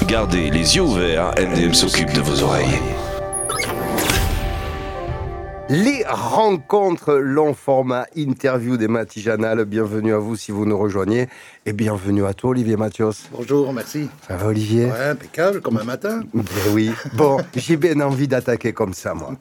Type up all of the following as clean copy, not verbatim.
Gardez les yeux ouverts, MDM s'occupe de vos oreilles. Les rencontres, long format interview des Matijanales. Bienvenue à vous si vous nous rejoignez. Et bienvenue à toi, Olivier Mathios. Bonjour, merci. Ça va, Olivier? Ouais, impeccable, comme un matin. Ben oui. Bon, j'ai bien envie d'attaquer comme ça, moi.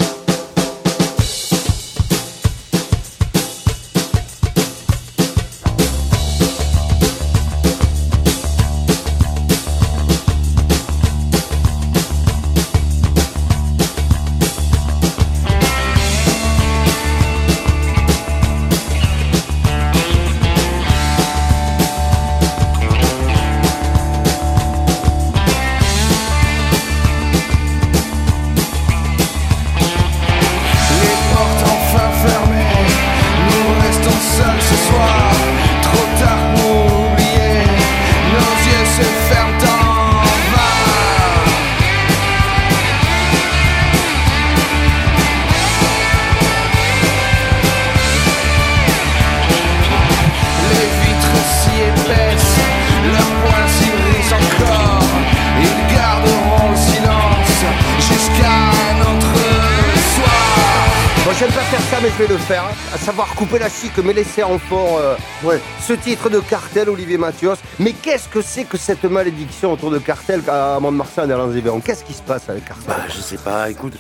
J'aime pas faire ça, mais je vais le faire. À savoir couper la chic, mais laisser en fond ce titre de Cartel, Olivier Mathios. Mais qu'est-ce que c'est que cette malédiction autour de Cartel à Mont-de-Marsan et à Lens-et-Véron? Qu'est-ce qui se passe avec Cartel? Je sais pas, écoute,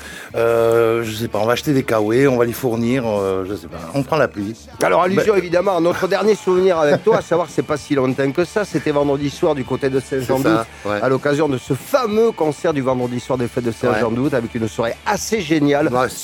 je sais pas, on va acheter des kawaii, on va les fournir, je sais pas, on prend la pluie. Alors, allusion évidemment à notre dernier souvenir avec toi, à savoir que c'est pas si longtemps que ça, c'était vendredi soir du côté de Saint-Jean-d'Août, à l'occasion de ce fameux concert du vendredi soir des fêtes de Saint-Jean-d'Août, avec une soirée assez géniale.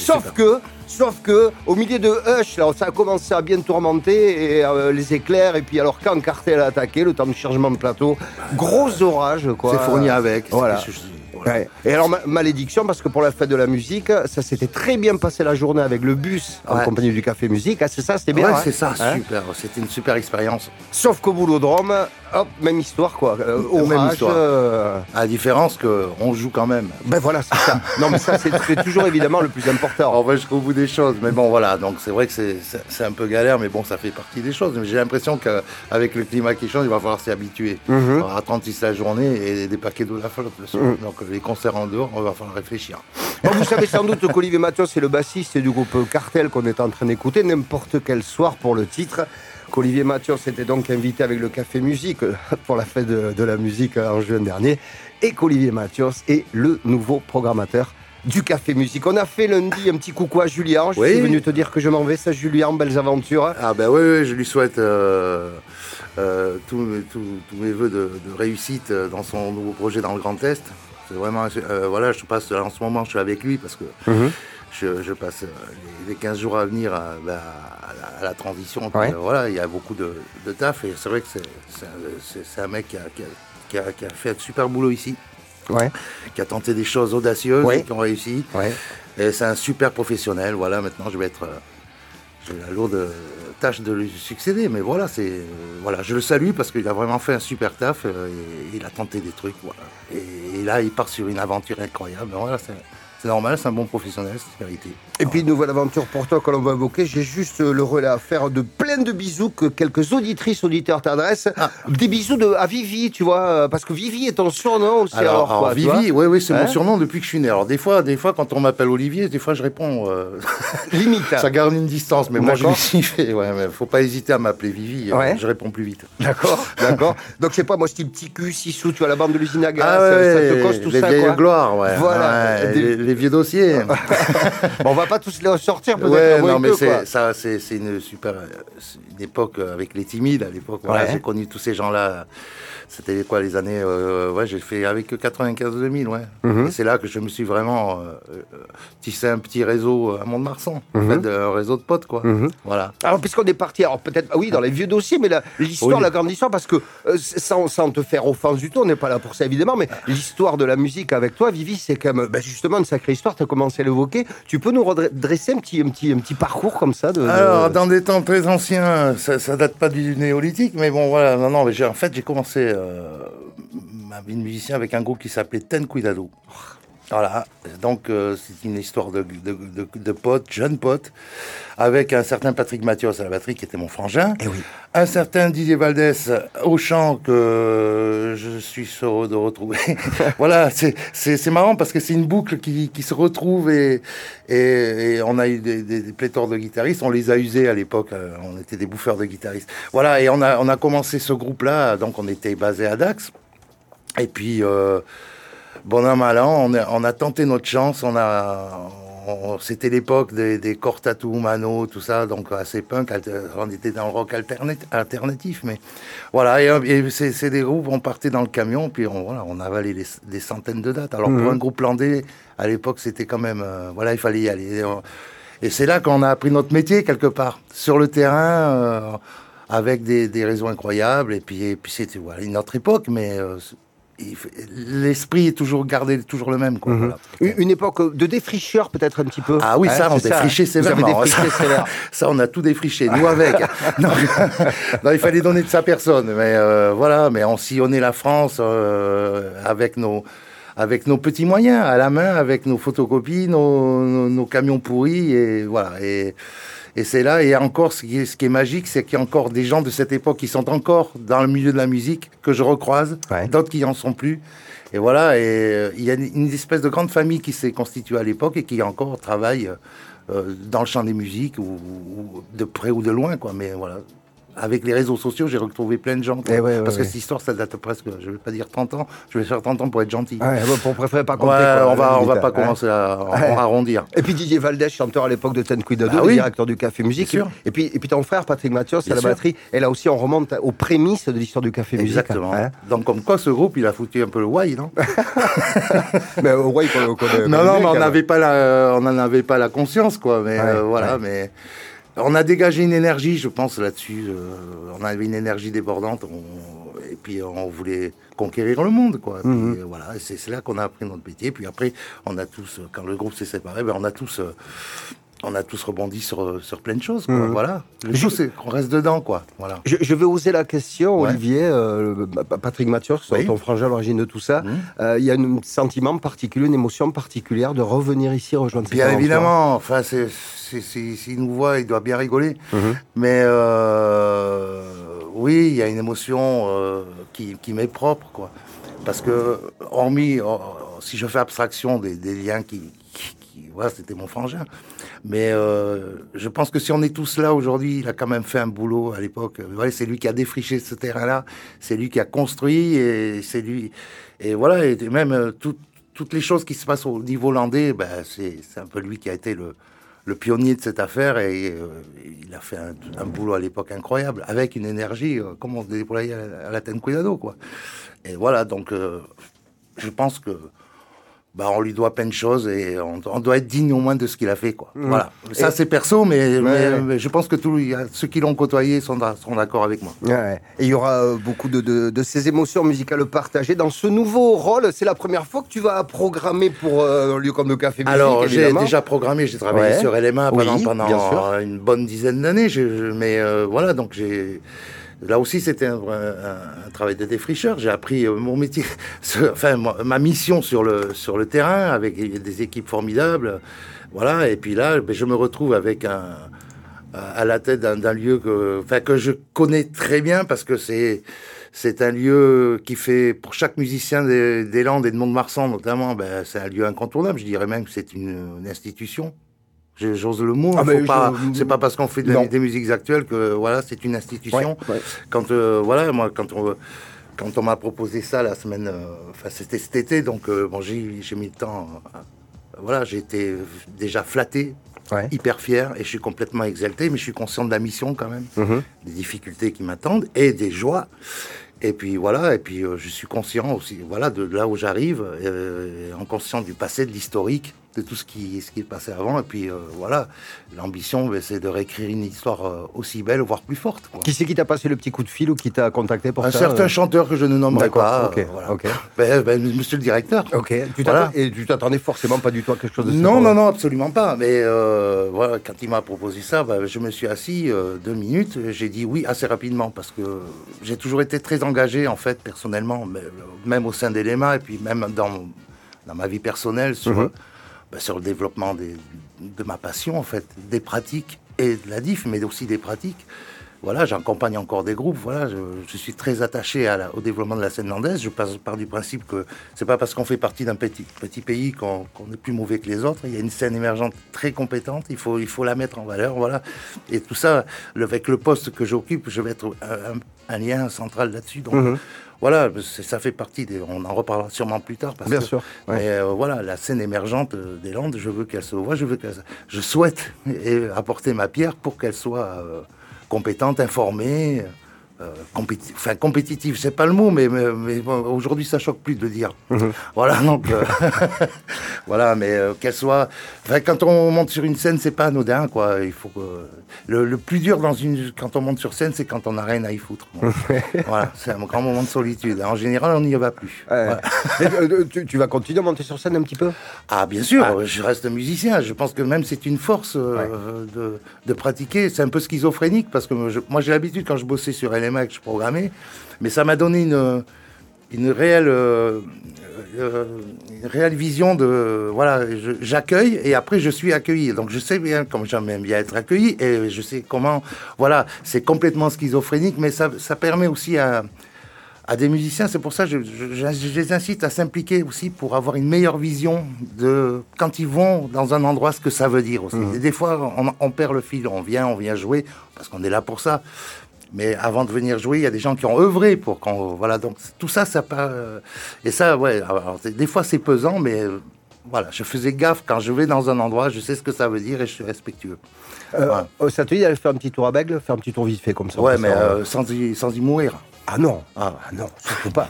Sauf que, au milieu de Hush, là, ça a commencé à bien tourmenter, et les éclairs, et puis alors quand Cartel a attaqué, le temps de chargement de plateau, gros orage, quoi. C'est fourni avec. Voilà. Ouais. Et alors, malédiction, parce que pour la fête de la musique, ça s'était très bien passé la journée avec le bus en compagnie du Café Musique. Ah, c'est ça, c'était bien. Ouais, c'est ça, super. C'était une super expérience. Sauf qu'au Boulodrome, hop, même histoire, quoi. Orage, même histoire. À la différence qu'on joue quand même. Ben voilà, c'est ça. Non, mais ça, c'est toujours évidemment le plus important. On va jusqu'au bout des choses. Mais bon, voilà. Donc, c'est vrai que c'est un peu galère, mais bon, ça fait partie des choses. Mais j'ai l'impression qu'avec le climat qui change, il va falloir s'y habituer. On aura 36 la journée et des paquets d'eau la flotte le soir. Donc, les concerts en dehors, on va falloir réfléchir. Bon, vous savez sans doute qu'Olivier Mathios est le bassiste du groupe Cartel qu'on est en train d'écouter n'importe quel soir pour le titre. Qu'Olivier Mathios était donc invité avec le Café Musique pour la fête de la musique en juin dernier. Et qu'Olivier Mathios est le nouveau programmateur du Café Musique. On a fait lundi un petit coucou à Julien. Je suis venu te dire que je m'en vais. Ça, Julien, belles aventures. Ah ben oui, je lui souhaite tous mes voeux de réussite dans son nouveau projet dans le Grand Est. C'est vraiment, voilà, je passe en ce moment, je suis avec lui parce que je passe les 15 jours à venir à la transition. Puis, voilà, il y a beaucoup de taf et c'est vrai que c'est un mec qui a fait un super boulot ici. Ouais. Qui a tenté des choses audacieuses et qui ont réussi. Ouais. Et c'est un super professionnel. Voilà, maintenant j'ai la lourde tâche de lui succéder, mais voilà, je le salue parce qu'il a vraiment fait un super taf et il a tenté des trucs, voilà. Et là, il part sur une aventure incroyable. Voilà, c'est normal, c'est un bon professionnel, c'est vérité. Et puis, une nouvelle aventure pour toi que l'on va évoquer. J'ai juste le relais à faire de plein de bisous que quelques auditeurs t'adressent. Des bisous à Vivi, tu vois, parce que Vivi est ton surnom aussi. Alors Vivi, oui, c'est mon surnom depuis que je suis né. Alors, des fois, quand on m'appelle Olivier, des fois, je réponds. Limite. Ça garde une distance, mais moi, je me suis fait. Ouais, mais faut pas hésiter à m'appeler Vivi, je réponds plus vite. D'accord. Donc, je sais pas, moi, style petit cul, 6 sous, tu vois, la bande de l'usine à gaz, ça te coche tout ça. Les vieilles gloires, Voilà. Les vieux dossiers. Bon, on va pas tous les sortir, peut-être. Ouais, non, mais c'est une super une époque avec les timides à l'époque. Voilà, j'ai connu tous ces gens-là. C'était quoi les années j'ai fait avec 95-2000, Et c'est là que je me suis vraiment tissé un petit réseau à Mont-de-Marsan, en fait, un réseau de potes, quoi. Voilà. Alors, puisqu'on est parti, peut-être, dans les vieux dossiers, mais l'histoire, la grande histoire, parce que sans te faire offense du tout, on n'est pas là pour ça, évidemment, mais l'histoire de la musique avec toi, Vivi, c'est quand même justement une sacrée histoire. Tu as commencé à l'évoquer. Tu peux nous redresser un petit parcours comme ça Alors, dans des temps très anciens, ça date pas du néolithique, mais bon, voilà, mais j'ai commencé ma vie de musicien avec un groupe qui s'appelait Ten Cuidado. Voilà, donc c'est une histoire de potes, jeunes potes, avec un certain Patrick Mathios à la batterie qui était mon frangin, oui. Un certain Didier Valdès au chant que je suis heureux de retrouver. Voilà, c'est marrant parce que c'est une boucle qui se retrouve et on a eu des pléthores de guitaristes, on les a usés à l'époque, on était des bouffeurs de guitaristes. Voilà, et on a commencé ce groupe-là, donc on était basé à Dax, et puis... bon an, mal an, on a tenté notre chance, c'était l'époque des Cortatou, Mano, tout ça, donc assez punk, on était dans le rock alternatif, mais voilà, et c'est des groupes, on partait dans le camion, puis on avalait des centaines de dates. Alors pour un groupe landais, à l'époque, c'était quand même, il fallait y aller. Et c'est là qu'on a appris notre métier, quelque part, sur le terrain, avec des réseaux incroyables, et puis c'était une autre époque, mais... l'esprit est toujours le même, quoi. Voilà. Une époque de défricheur peut-être un petit peu. Ah oui, ça on défrichait sévèrement. Ça on a tout défriché, nous avec. non, il fallait donner de sa personne, mais mais on sillonnait la France avec nos petits moyens à la main, avec nos photocopies, nos camions pourris, et voilà. Et c'est là, et encore, ce qui est magique, c'est qu'il y a encore des gens de cette époque qui sont encore dans le milieu de la musique, que je recroise, d'autres qui en sont plus. Et voilà, et il y a une espèce de grande famille qui s'est constituée à l'époque et qui encore travaille dans le champ des musiques, ou de près ou de loin, quoi. Mais voilà. Avec les réseaux sociaux, j'ai retrouvé plein de gens. Parce que cette histoire, ça date presque, je ne vais pas dire 30 ans, je vais faire 30 ans pour être gentil. On préfère pas compter. On va pas commencer à arrondir. Et puis Didier Valdès, chanteur à l'époque de Ten Cuidado, directeur du Café Musique. Et puis ton frère, Patrick Mathios, à la batterie. Et là aussi, on remonte aux prémices de l'histoire du Café Musique. Exactement. Donc, comme quoi, ce groupe, il a foutu un peu le why, non? Mais au why, mais on n'avait pas la conscience, quoi. Mais mais... On a dégagé une énergie, je pense, là-dessus. On avait une énergie débordante. Et puis, on voulait conquérir le monde, quoi. Puis, voilà, c'est là qu'on a appris notre métier. Puis après, on a tous, quand le groupe s'est séparé, on a tous rebondi sur plein de choses, quoi. Voilà. Le tout, c'est qu'on reste dedans, quoi. Voilà. Je vais oser la question, Olivier. Patrick Mathios, ton frangin à l'origine de tout ça. Il y a un sentiment particulier, une émotion particulière de revenir ici rejoindre ses parents. Bien évidemment. Enfin, s'il nous voit, il doit bien rigoler. Mais oui, il y a une émotion qui m'est propre, quoi. Parce que, hormis, si je fais abstraction des liens c'était mon frangin. Mais je pense que si on est tous là aujourd'hui, il a quand même fait un boulot à l'époque. C'est lui qui a défriché ce terrain-là, c'est lui qui a construit, et c'est lui. Et voilà, et même toutes les choses qui se passent au niveau landais, c'est un peu lui qui a été le pionnier de cette affaire, et il a fait un boulot à l'époque incroyable, avec une énergie, comme on se déployait à la Ten Cuidado, quoi. Et voilà, donc je pense que on lui doit plein de choses, et on doit être digne au moins de ce qu'il a fait, quoi. Voilà. Ça, c'est perso, mais je pense que ceux qui l'ont côtoyé seront d'accord avec moi. Et il y aura beaucoup de ces émotions musicales partagées dans ce nouveau rôle. C'est la première fois que tu vas programmer pour un lieu comme le Café Musique. Alors, j'ai déjà programmé, j'ai travaillé sur LMA pendant une bonne dizaine d'années. Mais voilà, donc j'ai... Là aussi, c'était un travail de défricheur. J'ai appris mon métier, ma mission sur le terrain, avec des équipes formidables. Voilà. Et puis là, je me retrouve à la tête d'un lieu que je connais très bien, parce que c'est un lieu qui fait, pour chaque musicien des Landes et de Mont-de-Marsan notamment, c'est un lieu incontournable. Je dirais même que c'est une institution. J'ose le mot. C'est pas parce qu'on fait des musiques actuelles que voilà, c'est une institution. Quand moi, quand on m'a proposé ça la semaine, c'était cet été, donc j'ai mis le temps. J'ai été déjà flatté, hyper fier, et je suis complètement exalté, mais je suis conscient de la mission quand même, des difficultés qui m'attendent et des joies. Et puis voilà, je suis conscient aussi, de là où j'arrive, en conscient du passé, de l'historique, de tout ce qui est passé avant. Et puis l'ambition, c'est de réécrire une histoire aussi belle, voire plus forte, quoi. Qui c'est qui t'a passé le petit coup de fil, ou qui t'a contacté pour ça? Un certain chanteur que je ne nommerai pas. Monsieur le directeur. Et tu t'attendais forcément pas du tout à quelque chose de ça? Non, absolument pas. Mais quand il m'a proposé ça, je me suis assis 2 minutes. J'ai dit oui assez rapidement, parce que j'ai toujours été très engagé, en fait, personnellement, même au sein d'Elema, et puis même dans ma vie personnelle, sur le développement de ma passion, en fait, des pratiques et de la diff, mais aussi des pratiques. Voilà, j'accompagne encore des groupes. Voilà, je suis très attaché au développement de la scène landaise. Je pars du principe que c'est pas parce qu'on fait partie d'un petit pays qu'on est plus mauvais que les autres. Il y a une scène émergente très compétente. Il faut la mettre en valeur. Voilà. Et tout ça, avec le poste que j'occupe, je vais être un lien central là-dessus. Donc voilà, ça fait partie on en reparlera sûrement plus tard. Bien sûr. Ouais. Mais voilà, la scène émergente des Landes, je veux qu'elle se voie. Je souhaite apporter ma pierre pour qu'elle soit compétente, informée, compétitive, c'est pas le mot, mais bon, aujourd'hui ça choque plus de le dire. Voilà, donc voilà, mais qu'elle soit. Quand on monte sur une scène, c'est pas anodin, quoi. Il faut le plus dur quand on monte sur scène, c'est quand on n'a rien à y foutre. Voilà, c'est un grand moment de solitude. En général, on n'y va plus. Voilà. Tu vas continuer à monter sur scène un petit peu ? Ah, bien sûr, je reste musicien. Je pense que même c'est une force de pratiquer. C'est un peu schizophrénique parce que moi j'ai l'habitude quand je bossais sur LMA que je programmais, mais ça m'a donné une réelle vision de voilà, j'accueille et après je suis accueilli. Donc je sais bien comme j'aime bien être accueilli et je sais comment. Voilà, c'est complètement schizophrénique, mais ça permet aussi à des musiciens, c'est pour ça que je les incite à s'impliquer aussi pour avoir une meilleure vision de quand ils vont dans un endroit, ce que ça veut dire aussi. Et des fois, on perd le fil, on vient jouer parce qu'on est là pour ça. Mais avant de venir jouer, il y a des gens qui ont œuvré pour qu'on... Voilà, donc tout ça, ça part... Et ça, ouais, alors, des fois c'est pesant, mais voilà, je faisais gaffe quand je vais dans un endroit, je sais ce que ça veut dire et je suis respectueux. Voilà. Ça te dit d'aller faire un petit tour à Bègle, faire un petit tour vite fait comme ça? Ouais, mais sans y mourir. Ah non, non, surtout pas.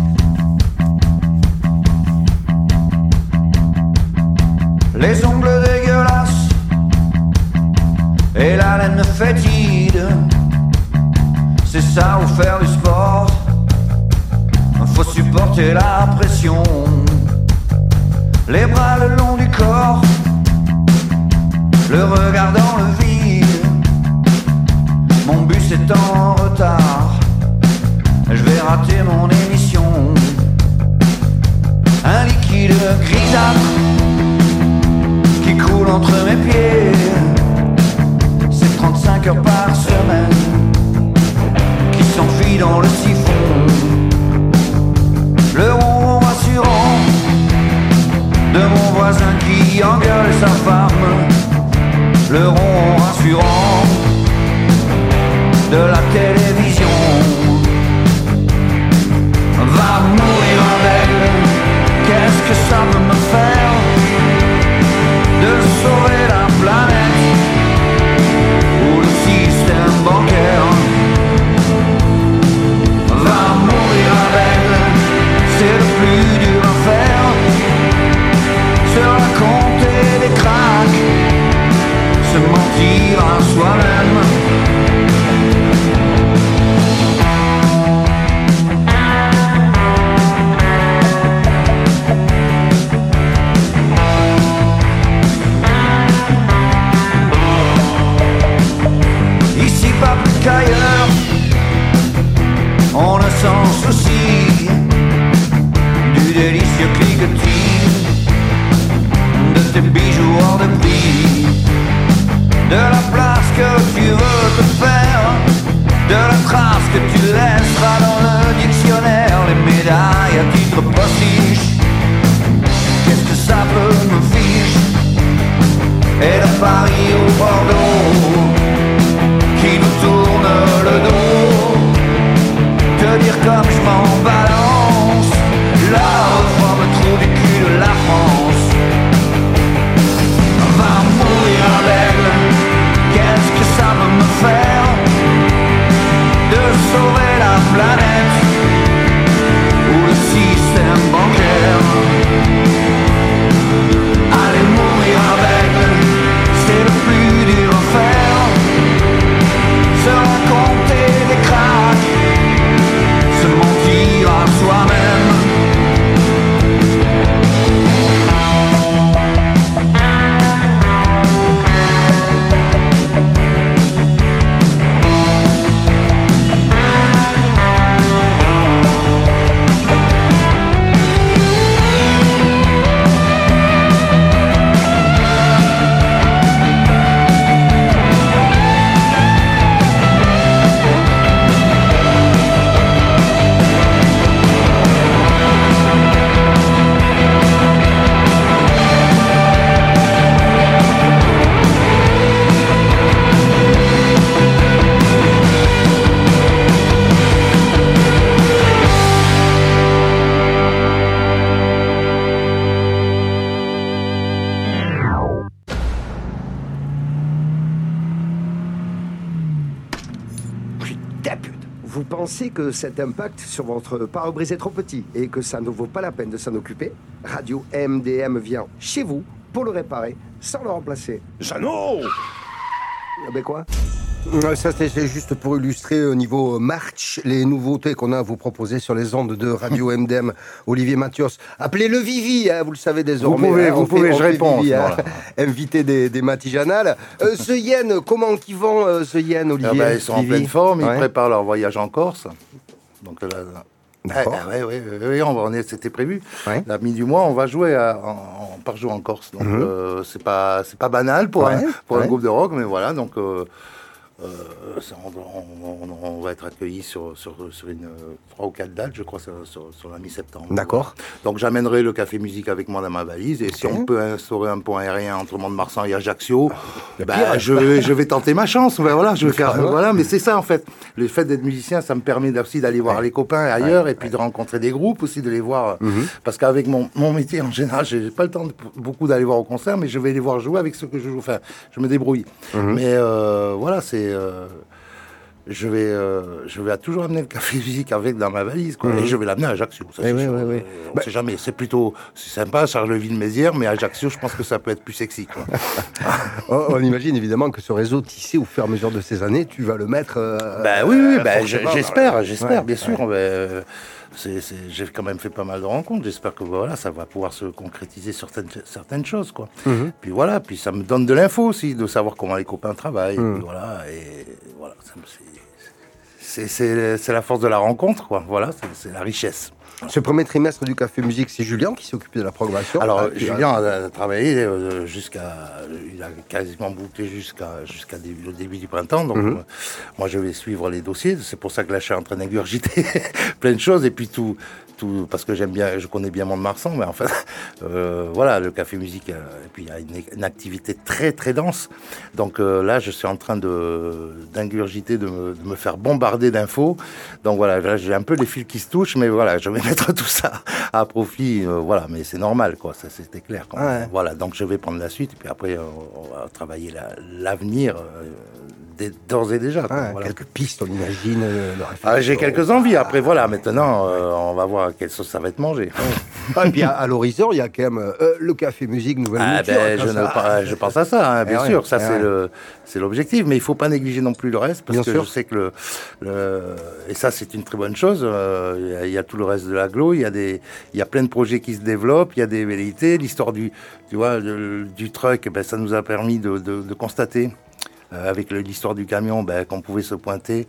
Les ongles dégueulasses et la laine fétide, c'est ça ou faire du sport. Faut supporter la pression, les bras le long du corps, le regard dans le vide. Mon bus est en retard, je vais rater mon émission. Un liquide grisâtre qui coule entre mes pieds. C'est 35 heures par semaine qui s'enfuit dans le siphon. Le ronron rassurant de mon voisin qui engueule sa femme. Le ronron rassurant de la télévision. Va mourir avec, qu'est-ce que ça peut me faire de sauver la planète ou le système bancaire. Va mourir avec, c'est le plus dur à faire. Se raconter des cracks, se mentir à soi-même. Qu'ailleurs, on ne s'en soucie du délicieux cliquetis de tes bijoux hors de prix, de la place que tu veux te faire, de la trace que tu laisseras dans le dictionnaire, les médailles à titre postiche. Qu'est-ce que ça peut me fiche? Et de Paris au Bordeaux qui nous tourne le dos, te dire comme je m'en balance, la reforme me trouve du cul de la France. Va mourir avec, qu'est-ce que ça va me faire de sauver la planète ou le système bancaire. Allez mourir avec, c'est le plus dur. pensez que cet impact sur votre pare-brise est trop petit et que ça ne vaut pas la peine de s'en occuper, Radio MDM vient chez vous pour le réparer sans le remplacer. Jeannot! Ah ben quoi? Ça, c'est juste pour illustrer au niveau march les nouveautés qu'on a à vous proposer sur les ondes de Radio MDM. Olivier Mathios, appelez-le Vivi, hein, vous le savez désormais. Vous pouvez, je réponds. Vivi, hein, invité des matijanales. The Yen, comment qu'ils vont, The Yen, Olivier? Ils sont Vivi, en pleine forme, ils préparent leur voyage en Corse. Donc là, d'accord. Oui, c'était prévu. Ouais. La mi du mois, on va jouer par jour en Corse. Donc c'est pas banal pour un groupe de rock, mais voilà. Donc on va être accueillis sur une 3 ou 4 dates, je crois, sur la mi-septembre. D'accord. Donc j'amènerai le café musique avec moi dans ma valise. Et si on peut instaurer un pont aérien entre Mont-de-Marsan et Ajaccio, je vais tenter ma chance. Voilà, je vais faire. Voilà, mais c'est ça en fait. Le fait d'être musicien, ça me permet aussi d'aller voir les copains ailleurs et puis de rencontrer des groupes aussi, de les voir. Parce qu'avec mon métier en général, j'ai pas le temps beaucoup d'aller voir au concert, mais je vais les voir jouer avec ce que je joue. Enfin, je me débrouille. Mais voilà, c'est. Je vais toujours amener le café musique avec dans ma valise, quoi. Et je vais l'amener à Ajaccio. Ça, on sait jamais. C'est sympa, Charleville-Mézières, mais Ajaccio, je pense que ça peut être plus sexy, quoi. On imagine évidemment que ce réseau tissé au fur et à mesure de ces années, tu vas le mettre. J'espère, bien sûr. J'ai quand même fait pas mal de rencontres. J'espère que voilà, ça va pouvoir se concrétiser sur certaines choses, quoi. Puis voilà, puis ça me donne de l'info aussi, de savoir comment les copains travaillent. Et voilà, c'est la force de la rencontre, quoi. Voilà, c'est la richesse. Ce premier trimestre du Café Musique, c'est Julien qui s'est occupé de la programmation. Alors, Julien a travaillé il a quasiment bouclé jusqu'à le début du printemps. Donc, moi, je vais suivre les dossiers. C'est pour ça que là, je suis en train d'ingurgiter plein de choses. Et puis, tout, parce que je connais bien Mont-de-Marsan, mais en fait, voilà, le Café Musique, et puis il y a une activité très, très dense. Donc là, je suis en train d'ingurgiter, de me faire bombarder d'infos. Donc voilà, là, j'ai un peu les fils qui se touchent, mais voilà, je vais mettre tout ça à profit, voilà, mais c'est normal, quoi, ça c'était clair. Voilà, donc je vais prendre la suite, et puis après, on va travailler l'avenir, d'ores et déjà. Voilà. Quelques pistes, on imagine. J'ai quelques envies. Après, voilà, maintenant, on va voir à quelle sauce ça va être mangé. Et puis à l'horizon, il y a quand même le Café Musique Nouvelle Mouture. Je pense à ça, hein, bien sûr. Ça, c'est l'objectif. Mais il ne faut pas négliger non plus le reste. Parce que je sais que et ça, c'est une très bonne chose. Il y a tout le reste de l'agglo. Il y a plein de projets qui se développent. Il y a des velléités. L'histoire du truck, ça nous a permis de constater. Avec l'histoire du camion, qu'on pouvait se pointer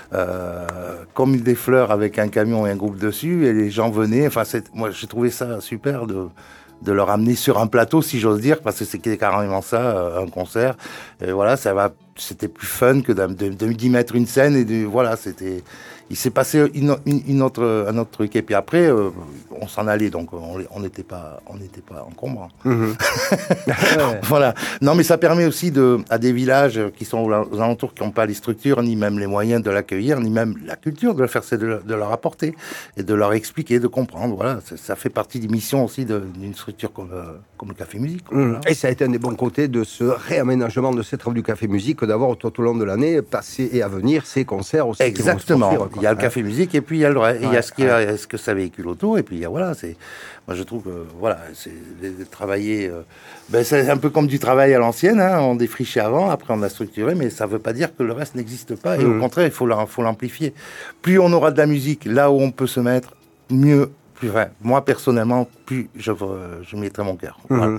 comme des fleurs avec un camion et un groupe dessus, et les gens venaient. Enfin, moi, j'ai trouvé ça super de leur amener sur un plateau, si j'ose dire, parce que c'était carrément ça, un concert. Et voilà, c'était plus fun que d'y mettre une scène et voilà, il s'est passé un autre truc. Et puis après, on s'en allait, donc on n'était pas encombrants. Voilà. Non, mais ça permet aussi à des villages qui sont aux alentours, qui n'ont pas les structures, ni même les moyens de l'accueillir, ni même la culture de le faire, c'est de leur apporter et de leur expliquer, de comprendre. Voilà, ça fait partie des missions aussi d'une structure comme le Café Musique. Voilà. Et ça a été un des bons côtés de ce réaménagement de cette œuvre du Café Musique, d'avoir tout au long de l'année, passé et à venir, ces concerts aussi. Exactement. Il y a le Café Musique et puis il y a le reste. Il y a ce que ça véhicule autour, et puis voilà, moi je trouve que voilà, c'est de travailler. C'est un peu comme du travail à l'ancienne, hein, on défrichait avant, après on a structuré, mais ça ne veut pas dire que le reste n'existe pas. Et au contraire, il faut l'amplifier. Plus on aura de la musique là où on peut se mettre, mieux. Plus vrai. Moi personnellement, plus je mettrai mon cœur. Voilà.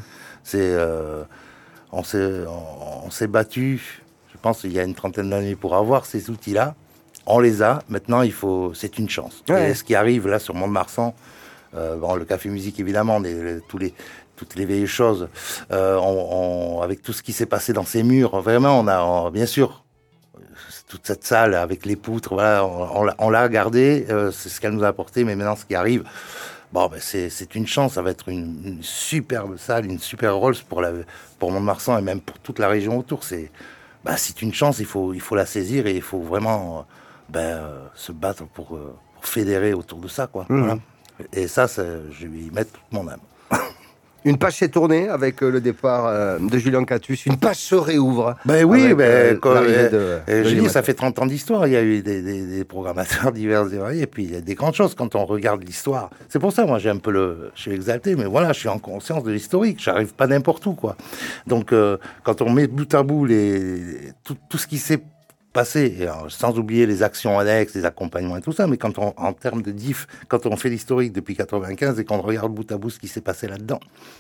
On s'est battu. Je pense qu'il y a une trentaine d'années pour avoir ces outils-là. On les a. Maintenant, c'est une chance. Ouais. Et ce qui arrive là sur Mont-de-Marsan, le Café Musique évidemment, toutes les vieilles choses, avec tout ce qui s'est passé dans ces murs, vraiment, on a bien sûr toute cette salle avec les poutres, voilà, on l'a gardée, c'est ce qu'elle nous a apporté. Mais maintenant, ce qui arrive, c'est une chance. Ça va être une superbe salle, une super Rolls pour Mont-de-Marsan et même pour toute la région autour. C'est une chance, il faut la saisir, et il faut vraiment se battre pour fédérer autour de ça, quoi. Voilà. Et ça, je vais y mettre toute mon âme. Une page s'est tournée avec le départ de Julien Catus. Une page se réouvre. Ben oui, je dis, ça fait 30 ans d'histoire. Il y a eu des programmateurs divers et variés. Et puis, il y a des grandes choses quand on regarde l'histoire. C'est pour ça, moi, je suis exalté. Mais voilà, je suis en conscience de l'historique. J'arrive pas n'importe où, quoi. Donc, quand on met bout à bout tout ce qui s'est passé, sans oublier les actions annexes, les accompagnements et tout ça, mais en termes de diff, quand on fait l'historique depuis 95 et qu'on regarde bout à bout ce qui s'est passé là-dedans,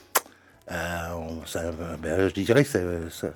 je dirais que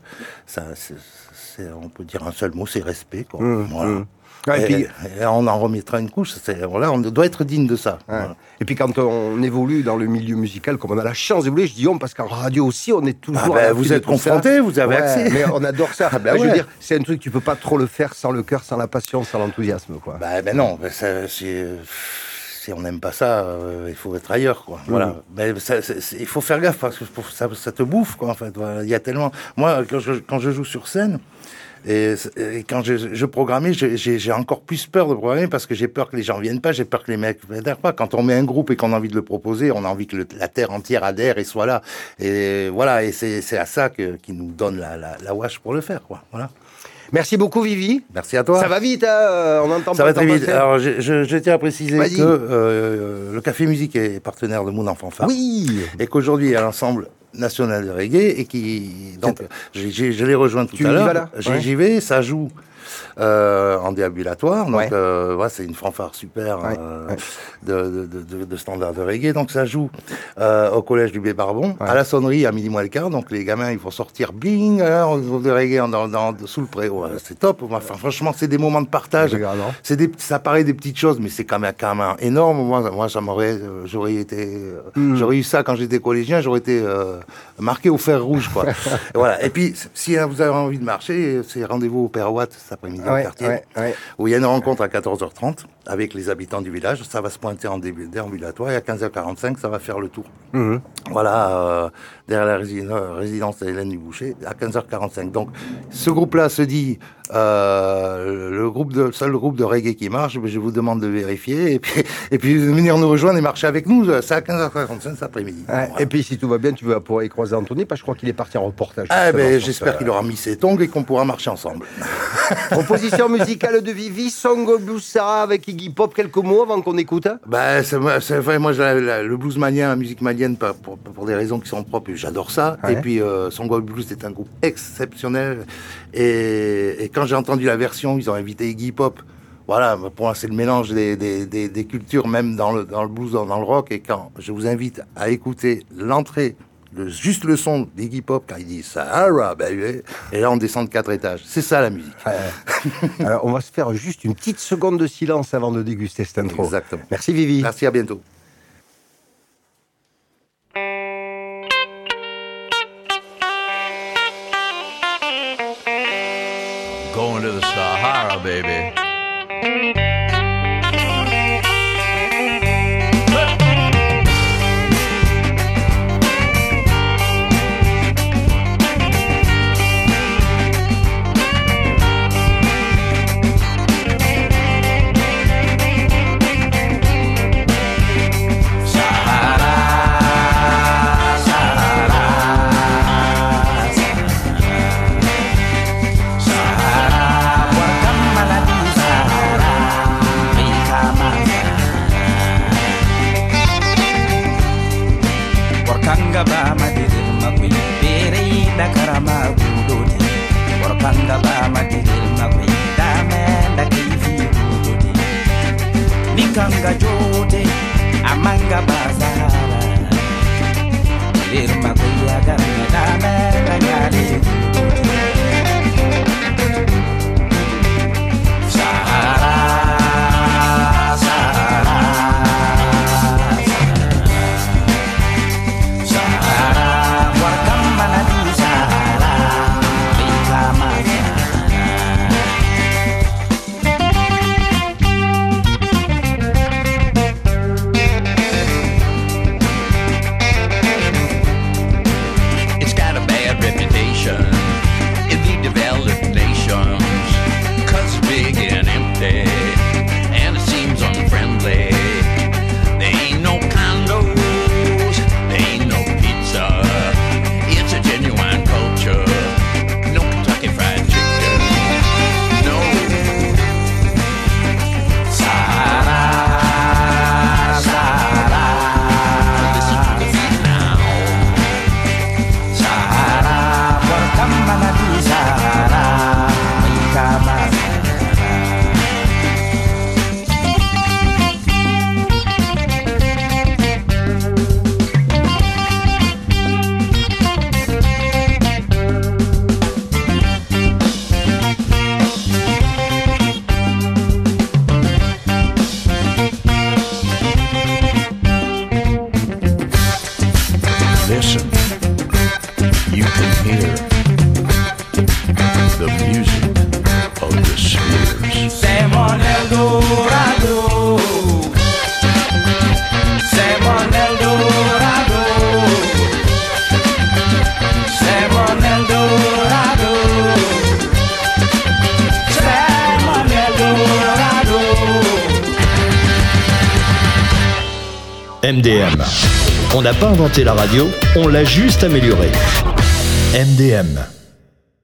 on peut dire un seul mot, c'est respect, quoi. Voilà. Et on en remettra une couche. Voilà, on doit être digne de ça. Ouais. Voilà. Et puis quand on évolue dans le milieu musical, comme on a la chance d'évoluer, je dis parce qu'en radio aussi, on est toujours. Vous êtes confrontés, vous avez accès. Mais on adore ça. Je veux dire, c'est un truc, tu peux pas trop le faire sans le cœur, sans la passion, sans l'enthousiasme, quoi. Non, si on n'aime pas ça, il faut être ailleurs, quoi. Voilà. Il faut faire gaffe parce que ça te bouffe, quoi. En fait, voilà. Il y a tellement. Moi, quand je joue sur scène. Et quand je programmais, j'ai encore plus peur de programmer parce que j'ai peur que les gens viennent pas, j'ai peur que les mecs n'adhèrent pas. Quand on met un groupe et qu'on a envie de le proposer, on a envie que la terre entière adhère et soit là. Et voilà, et c'est à ça qui nous donne la wash pour le faire, quoi. Voilà. Merci beaucoup, Vivi. Merci à toi. Ça va vite, hein, on entend pas. Ça va très vite. Alors, je tiens à préciser que le Café Musique est partenaire de Moon en Fanfare. Oui. Et qu'aujourd'hui, il y a l'ensemble national de reggae et donc je l'ai rejoint tout à l'heure. J'y vais, ça joue en déambulatoire, donc c'est une fanfare super de standard de reggae, donc ça joue au collège du Bé-Barbon, à la sonnerie à midi moins le quart, donc les gamins ils vont sortir bling, un groupe de reggae sous le pré, c'est top. Enfin, franchement c'est des moments de partage, ça paraît des petites choses mais c'est quand même énorme. Moi j'aurais eu ça quand j'étais collégien, j'aurais été marqué au fer rouge, quoi. Voilà. Et puis si vous avez envie de marcher, c'est rendez-vous au Père Watt cet après-midi au quartier, où il y a une rencontre à 14h30 avec les habitants du village. Ça va se pointer en début déambulatoire et à 15h45 ça va faire le tour. Voilà, derrière la résidence d'Hélène Duboucher à 15h45. Donc ce groupe-là se dit le seul groupe de reggae qui marche, je vous demande de vérifier et puis venir nous rejoindre et marcher avec nous. C'est à 15h45 cet après-midi. Voilà. Et puis si tout va bien, tu vas pouvoir y croiser Anthony, parce que je crois qu'il est parti en reportage. J'espère qu'il aura mis ses tongs et qu'on pourra marcher ensemble. Proposition musicale de Vivi, Song of Blues Sarah avec Iggy Pop, quelques mots avant qu'on écoute. Moi le blues malien, la musique malienne, pour des raisons qui sont propres, j'adore ça. Et puis Song of Blues est un groupe exceptionnel. Et quand j'ai entendu la version, ils ont invité Iggy Pop. Voilà, pour moi c'est le mélange des cultures, même dans le blues, dans le rock. Et quand je vous invite à écouter l'entrée, juste le son d'Iggy Pop, quand il dit Sahara, baby, et là on descend de 4 étages. C'est ça la musique. Alors on va se faire juste une petite seconde de silence avant de déguster cette intro. Exactement. Merci Vivi. Merci, à bientôt. Going to the Sahara, baby. Kanga jote amanga bazara lirma kuya garme dame ngale Sahara Sahara Sahara wakamana di Sahara ikama listen, you can hear the music of the spheres. Siamo nel Dorado. Siamo nel Dorado. Siamo nel Dorado. Siamo nel Dorado. MDM. On n'a pas inventé la radio, on l'a juste améliorée. MDM.